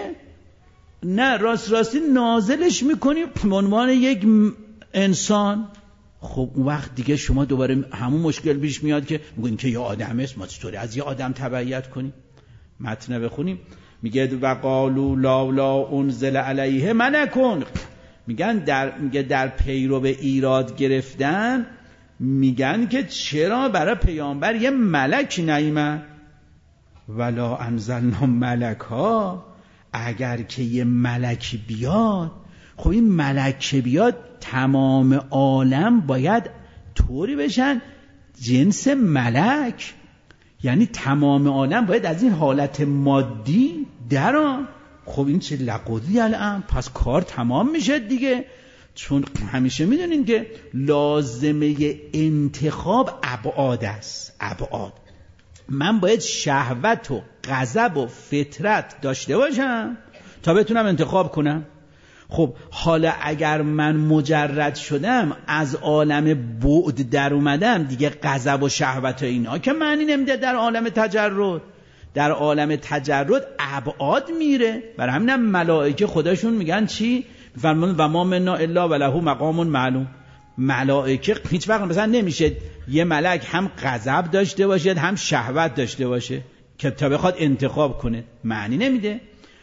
[SPEAKER 1] نه، راست راستی نازلش میکنی به عنوان یک انسان. خب اون وقت دیگه شما دوباره همون مشکل پیش میاد که میگن که یه آدم است، ما چطوری از یه آدم تبعیت کنیم؟ متن بخونیم میگه وقالو لالا انزل علیه ملکون. میگن در میگه در پیرو به ایراد گرفتن، میگن که چرا برای پیامبر یه ملک نیامد؟ ولا انزلنا ملکا، اگر که یه ملک بیاد، خب این ملک بیاد تمام عالم باید طوری بشن جنس ملک. یعنی تمام عالم باید از این حالت مادی دران. خب این چه لقضی الامر، پس کار تمام میشه دیگه. چون همیشه میدونین که لازمه انتخاب ابعاد است. ابعاد، من باید شهوت و غضب و فطرت داشته باشم تا بتونم انتخاب کنم. خب حالا اگر من مجرد شدم، از عالم بعد در اومدم دیگه، غضب و شهوت و اینا که معنی نمیده در عالم تجرد. در عالم تجرد ابعاد میره. برای همینم ملائکه خودشون میگن چی؟ فرمودن و ما منا الا وله مقام معلوم. ملائکه هیچ وقت مثلا نمیشه یه ملک هم غضب داشته باشه هم شهوت داشته باشه که تا بخواد انتخاب کنه، معنی نمیده.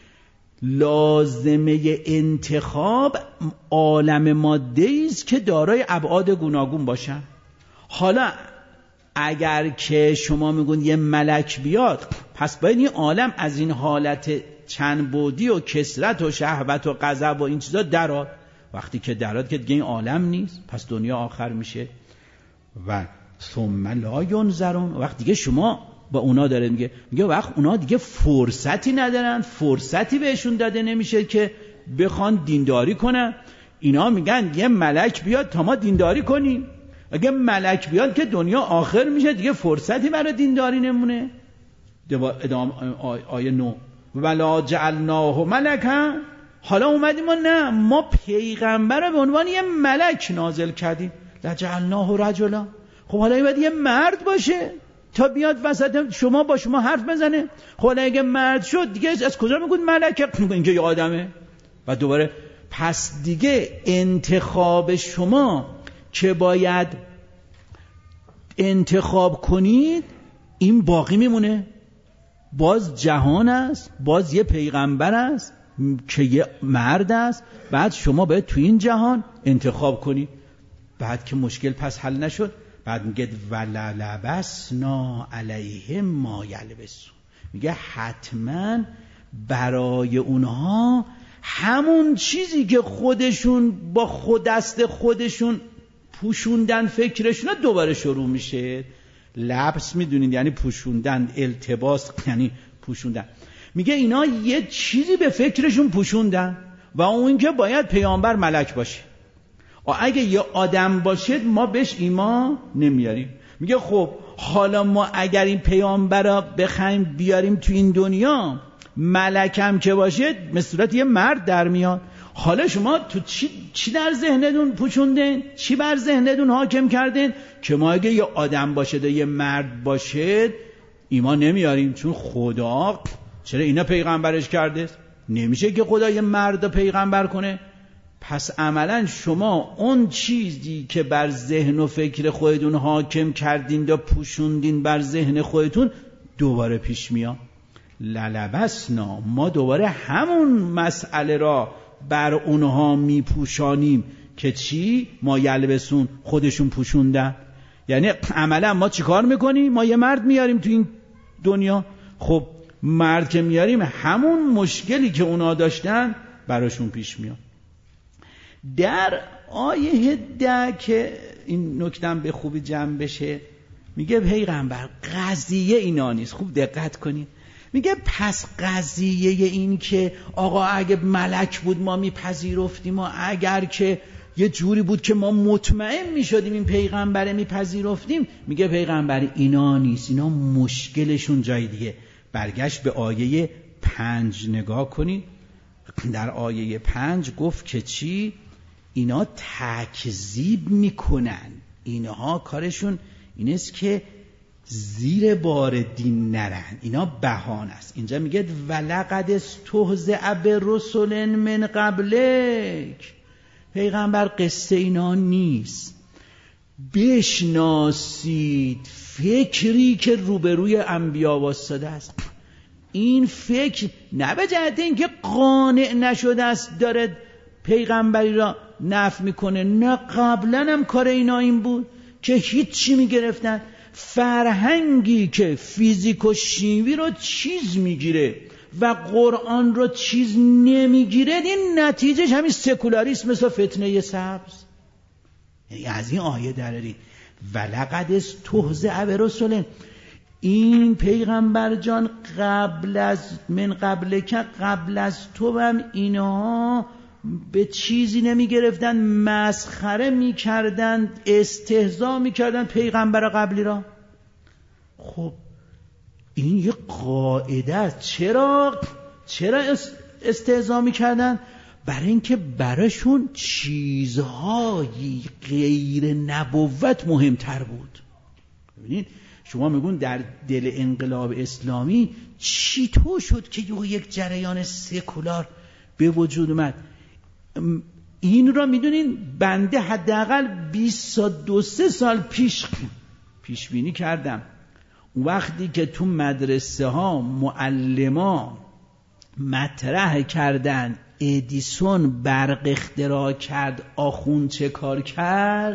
[SPEAKER 1] لازمه انتخاب عالم ماده‌ای است که دارای ابعاد گوناگون باشن. حالا اگر که شما میگون یه ملک بیاد، پس باید این عالم از این حالت چند بعدی و کثرت و شهوت و غضب و این چیزا دراد. وقتی که دراد که دیگه این عالم نیست، پس دنیا آخر میشه. و ثم لا ینظرون، وقتی دیگه شما با اونا داره میگه میگه وقت اونا دیگه فرصتی ندارن، فرصتی بهشون داده نمیشه که بخوان دینداری کنن. اینا میگن یه ملک بیاد تا ما دینداری کنیم. اگه ملک بیاد که دنیا آخر میشه، دیگه فرصتی برای دینداری نمونه. ادامه آیه نو ولا جعلناه ملکا حالا اومدیم ما نه ما پیغمبر به عنوان یه ملک نازل کردیم، لجعلناه رجلا. خب حالا این باید یه مرد باشه تا بیاد وسط شما با شما حرف بزنه. خب حالا اگه مرد شد دیگه از کجا میگید ملکه؟ اینجا یه آدمه. و دوباره پس دیگه انتخاب شما که باید انتخاب کنید این باقی میمونه. باز جهان است، باز یه پیغمبر است که یه مرد است، بعد شما باید تو این جهان انتخاب کنید. بعد که مشکل پس حل نشد، بعد میگه وللبسنا علیهم ما یلبسون، میگه حتما برای اونها همون چیزی که خودشون با خود دست خودشون پوشوندن فکرشون دوباره شروع میشه. لبس میدونید یعنی پوشوندن، التباس یعنی پوشوندن. میگه اینا یه چیزی به فکرشون پوشوندن و اون که باید پیامبر ملک باشه. اگه یه آدم باشه ما بهش ایمان نمیاریم. میگه خب حالا ما اگر این پیامبر را بخوایم بیاریم تو این دنیا، ملک هم که باشه به صورت یه مرد در میاد. حالا شما تو چی, چی در ذهنتون پوشوندین؟ چی بر ذهنتون حاکم کردین که ما اگه یه آدم باشه و یه مرد باشه ایمان نمیاریم؟ چون خدا چرا اینا پیغمبرش کرده؟ نمیشه که خدا یه مرد پیغمبر کنه. پس عملا شما اون چیزی که بر ذهن و فکر خودتون حاکم کردین و پوشوندین بر ذهن خودتون دوباره پیش میاد. للبسنا، ما دوباره همون مسئله را بر اونها میپوشانیم که چی؟ ما یلبسون، خودشون پوشوندن. یعنی عملا ما چی کار میکنیم؟ ما یه مرد میاریم تو این دنیا، خب مرد که میاریم همون مشکلی که اونا داشتن براشون پیش میاد. در آیه ده که این نکتم به خوبی جمع بشه، میگه پیغمبر قضیه اینا نیست. خوب دقت کنید. میگه پس قضیه این که آقا اگه ملک بود ما میپذیرفتیم و اگر که یه جوری بود که ما مطمئن میشدیم این پیغمبره میپذیرفتیم، میگه پیغمبر اینا نیست. اینا مشکلشون جای دیگه. برگشت به آیه پنج نگاه کنید. در آیه پنج گفت که چی؟ اینا تکذیب میکنن. اینها کارشون این است که زیر بار دین نرن. اینا بهانه است. اینجا میگه ولقد استهزئ برسل من قبلک. پیغمبر قصه اینا نیست. بشناسید فکری که روبروی انبیا واسطه است. این فکر نه به جهت اینکه قانع نشده است داره پیغمبری را نفی میکنه، نه قبلا هم کار اینا این بود که هیچی میگرفتن. فرهنگی که فیزیک و شیمی رو چیز میگیره و قرآن رو چیز نمیگیره، این نتیجهش همین سکولاریسم مثل فتنه سبز. یعنی از این آیه درارید ولقد استهزئ برسل. این پیغمبر جان قبل از من قبل که قبل از تو هم اینها به چیزی نمی گرفتن، مسخره می کردن، استهزا می کردن پیغمبر قبلی را. خب این یه قاعده است. چرا چرا استهزا می کردن؟ برای اینکه براشون چیزهایی غیر نبوت مهمتر بود. ببینید شما میگون در دل انقلاب اسلامی چطور شد که یک جریان سکولار به وجود اومد؟ این را میدونین بنده حداقل بیست و دو سال پیش پیش بینی کردم. اون وقتی که تو مدرسه ها معلما مطرح کردن ادیسون برق اختراع کرد، آخوند چه کار کرد،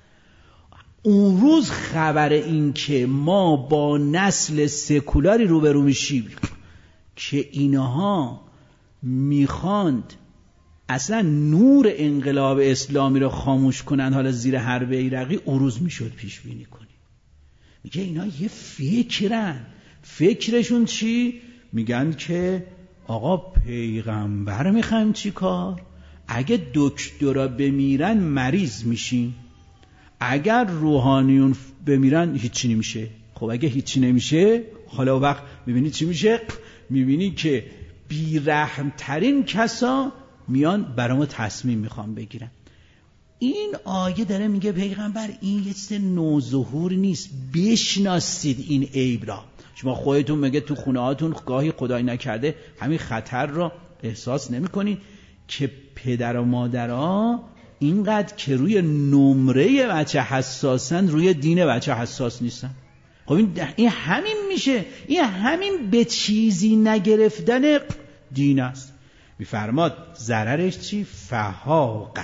[SPEAKER 1] اون روز خبر این که ما با نسل سکولاری روبرو میشیم که اینها میخواند اصلا نور انقلاب اسلامی رو خاموش کنن، حالا زیر هر بیرقی، اون روز میشد پیش بینی کنی. میگه اینا یه فکرن. فکرشون چی؟ میگن که آقا پیغمبر میخوایم چی کار؟ اگه دکترا بمیرن مریض میشیم، اگر روحانیون بمیرن هیچی نمیشه. خب اگه هیچی نمیشه حالا وقت میبینی چی میشه؟ میبینی که بیرحم ترین کسا میان برای ما تصمیم میخوان بگیرن. این آیه داره میگه پیغمبر این یه چیز نوظهور نیست، بشناسید این عیب را. شما خودتون میگه تو خونه هاتون گاهی خدای نکرده همین خطر را احساس نمیکنین که پدر و مادرها اینقدر که روی نمره بچه حساسن روی دین بچه حساس نیستن. خب این, این همین میشه، این همین به چیزی نگرفتن دین است. میفرماد ضررش چی؟ فحاقه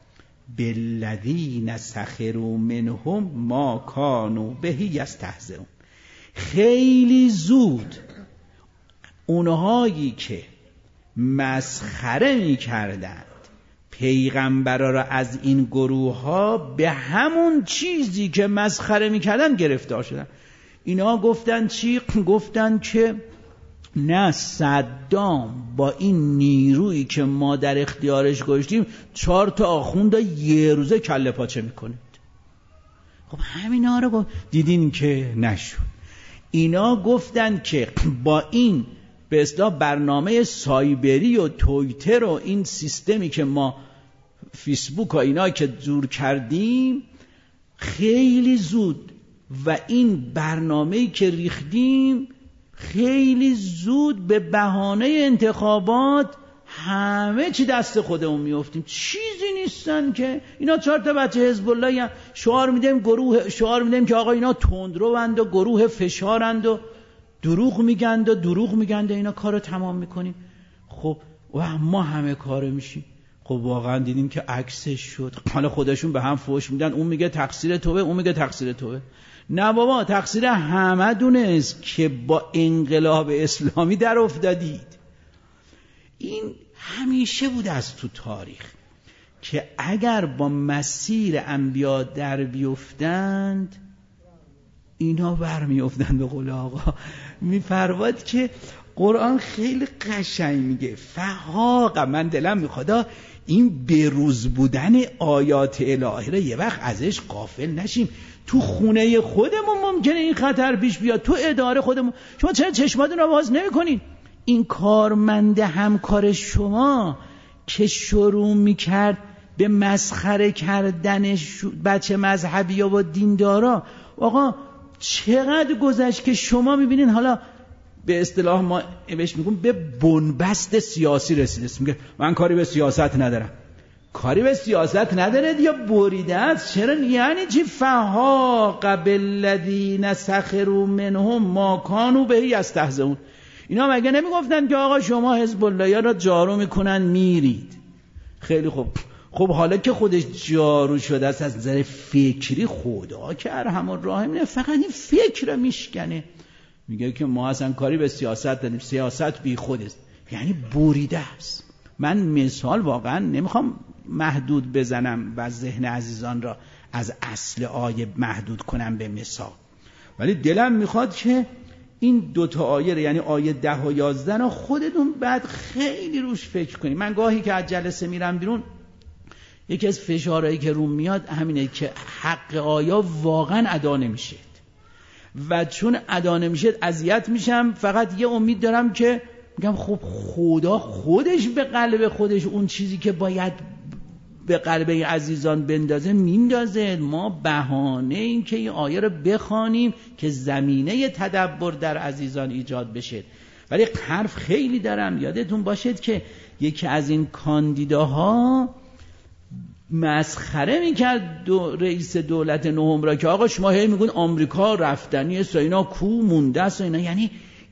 [SPEAKER 1] بالذین سخروا منهم ما کانوا به یستهزئون. خیلی زود اونهایی که مسخره میکردند پیغمبرا را از این گروه ها به همون چیزی که مسخره میکردن گرفتار شدن. اینا گفتن چی؟ گفتن که نه صدام با این نیرویی که ما در اختیارش گذاشتیم چهار تا آخوند یه روزه کله پاچه میکنید. خب همینا رو گفت، دیدین که نشد. اینا گفتن که با این به اصطلاح برنامه سایبری و توییتر و این سیستمی که ما فیسبوک و اینا که جور کردیم خیلی زود و این برنامه‌ای که ریختیم خیلی زود به بهانه انتخابات همه چی دست خودمون میافتیم. چیزی نیستن که اینا چهار تا بچه حزب الله شعار میدیم، گروه شعار میدیم که آقا اینا تندروند و گروه فشارند و دروغ میگند و دروغ میگند اینا کارو تمام میکنیم. خب و ما همه کارو میشیم. خب واقعا دیدیم که عکسش شد. حالا خودشون به هم فوش میدن، اون میگه تقصیر توه، اون میگه تقصیر توه. نه بابا، تقصیر همه دونست که با انقلاب اسلامی در افتادید. این همیشه بوده از تو تاریخ که اگر با مسیر انبیا در بیفتند اینا برمیافتند. به قول آقا میفرماد که قرآن خیلی قشنگ میگه فحاق. من دلم میخواد این بروز بودن آیات الهی رو یه وقت ازش غافل نشیم. تو خونه خودمون ممکنه این خطر پیش بیاد، تو اداره خودمون. شما چرا چشماتون رو باز نمی‌کنین؟ این کارمند همکار شما که شروع میکرد به مسخره کردن بچه مذهبی و دیندارا، آقا چقدر گذشت که شما میبینین حالا به اصطلاح ما بهش میگم به بنبست سیاسی رسیده. میگه من کاری به سیاست ندارم. کاری به سیاست نداره یا بریده است. چرا؟ یعنی چی؟ فحاق بالذین سخروا منهم ما کانوا به یستهزئون. اینا مگه نمیگفتن که آقا شما حزب الله را جارو میکنن میرید؟ خیلی خوب. خب حالا که خودش جارو شده است از نظر فکری، خدا که ارحم الراحمین فقط این فکر رو میشکنه. میگه که ما اصلا کاری به سیاست نداریم، سیاست بی خود است. یعنی بریده است. من مثال واقعا نمیخوام محدود بزنم و ذهن عزیزان را از اصل آیه محدود کنم به مثال، ولی دلم میخواد که این دوتا آیه یعنی آیه ده و یازده را خودتون بعد خیلی روش فکر کنید. من گاهی که از جلسه میرم بیرون یکی از فشارهایی که روم میاد همینه که حق آیا واقعا ادا نمیشه و چون ادا نمیشه اذیت میشم. فقط یه امید دارم که میگم خب خدا خودش به قلب خودش اون چیزی که باید به قلب عزیزان بندازه میندازه. ما بهانه این که این آیه رو بخوانیم که زمینه تدبر در عزیزان ایجاد بشه. ولی حرف خیلی دارم. یادتون باشد که یکی از این کاندیداها مسخره میکرد دو رئیس دولت نهم را که آقا شما هی میگون آمریکا رفتنی است، اینا کو مونده است، اینا یعنی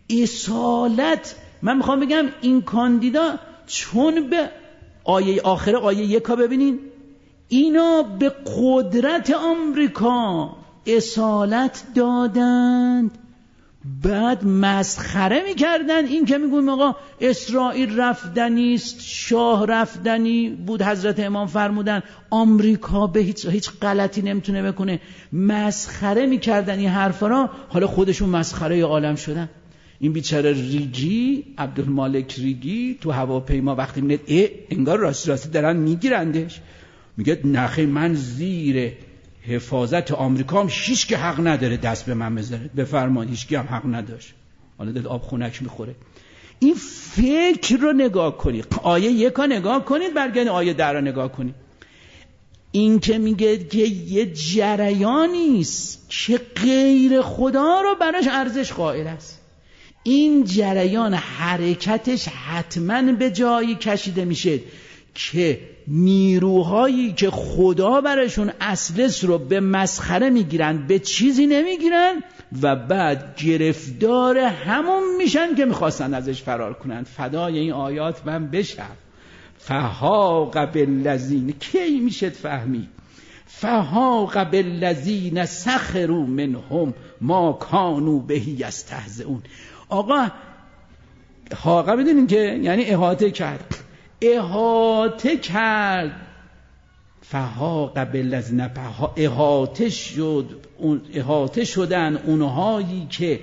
[SPEAKER 1] اصالت. من میخوام بگم این کاندیدا چون به آیه آخر آیه یکا ببینین اینا به قدرت آمریکا اصالت دادند، بعد مسخره میکردن این که میگویم آقا اسرائیل رفتنی است، شاه رفتنی بود، حضرت امام فرمودن آمریکا به هیچ هیچ غلطی نمیتونه بکنه. مسخره میکردن این حرفا را. حالا خودشون مسخره عالم شدن. این بیچاره ریگی، عبدالمالک ریگی تو هواپیما وقتی میاد اه انگار راستی راستی دارن میگیرندش، میگه نخی من زیر حفاظت آمریکا هم هیچ که حق نداره دست به من بذاره. بفرمایید، هیچ کی هم حق نداشت. حالا دل آب خونک میخوره. این فکر رو نگاه کنید، آیه یکا نگاه کنید، برگردید آیه ده رو نگاه کنید. این که میگه که یه جریانی است که غیر خدا رو براش ارزش قائل است، این جریان حرکتش حتما به جایی کشیده میشه که نیروهایی که خدا براشون اصلش رو به مسخره میگیرن، به چیزی نمیگیرن و بعد گرفتار همون میشن که میخواستن ازش فرار کنن. فدای این آیات من بشم. فحاق بالذین، کی میشه فهمید؟ فحاق بالذین سخروا منهم ما کانوا به یستهزئون. آقا حاقه بدونین که یعنی احاطه کرد، احاطه کرد. فحاق بالذین، احاطه شد، احاطه شدن اونهایی که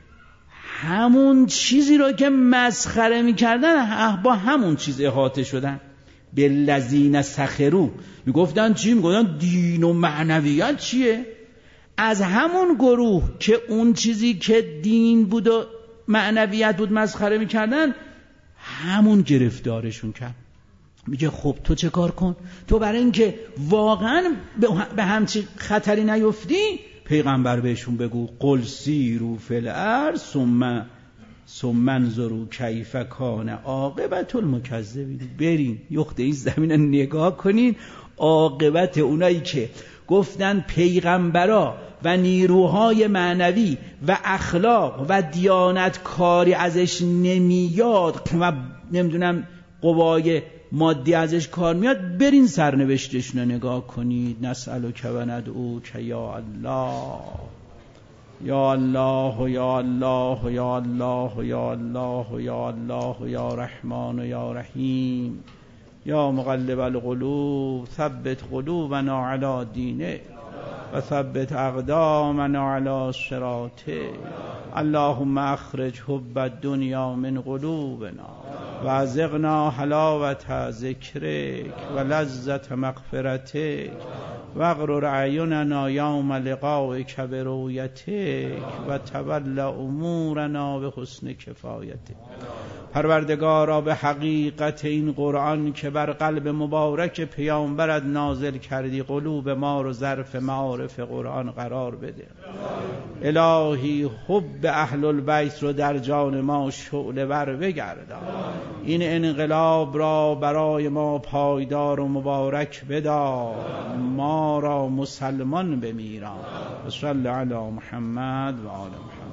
[SPEAKER 1] همون چیزی رو که مسخره میکردن با همون چیز احاطه شدن. بالذین سخروا، میگفتن چی؟ میگفتن دین و معنویت چیه؟ از همون گروه که اون چیزی که دین بود و معنویت بود مسخره میکردن، همون گرفتارشون کرد. میگه خب تو چه کار کن؟ تو برای اینکه واقعا به همچین خطری نیفتی، پیغمبر بهشون بگو قل سیروا فی الارض ثم ثم انظروا کیف کان عاقبة المکذبین. برین یخت این زمین رو نگاه کنین، عاقبت اونایی که گفتن پیغمبرا و نیروهای معنوی و اخلاق و دیانت کاری ازش نمیاد و نمیدونم قوای مادی ازش کار میاد، برین سرنوشتشون رو نگاه کنید. نسألک و ندعوک یا الله یا الله یا الله یا الله یا الله یا الله یا رحمان یا رحیم یا مقلب القلوب ثبت قلوبنا علی دینک و ثبت اقدامنا علی صراطک. اللهم اخرج حب الدنیا من قلوبنا و ازغنا حلاوت ذکرک و لذت مغفرتک و اغرر اعیننا یوم لقائک برؤیتک و تول امورنا به حسن کفایتک. پروردگارا به حقیقت این قرآن که بر قلب مبارک پیامبرت نازل کردی، قلوب ما رو ظرف معارف قرآن قرار بده. الهی حب اهل البیت رو در جان ما شعله ور بگردان. این انقلاب را برای ما پایدار و مبارک بدار، ما را مسلمان بمیران. صلی علی محمد و آل محمد.